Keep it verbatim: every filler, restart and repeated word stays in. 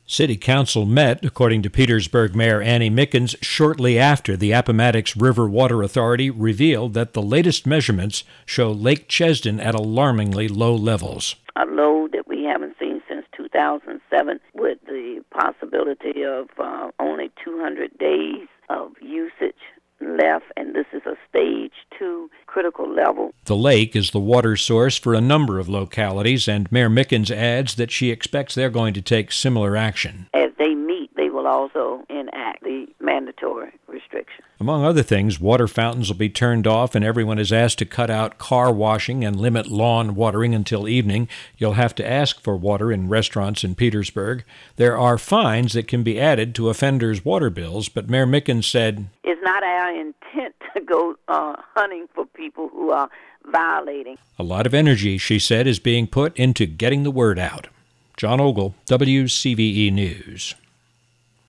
City Council met, according to Petersburg Mayor Annie Mickens, shortly after the Appomattox River Water Authority revealed that the latest measurements show Lake Chesdin at alarmingly low levels. A low that we haven't seen since two thousand seven, with the possibility of uh, only two hundred days of usage left, and this is a stage two critical level. The lake is the water source for a number of localities, and Mayor Mickens adds that she expects they're going to take similar action. As they meet, they will also enact the mandatory restriction. Among other things, water fountains will be turned off, and everyone is asked to cut out car washing and limit lawn watering until evening. You'll have to ask for water in restaurants in Petersburg. There are fines that can be added to offenders' water bills, but Mayor Mickens said, "It's not our intent to go uh, hunting for people who are violating." A lot of energy, she said, is being put into getting the word out. John Ogle, W C V E News.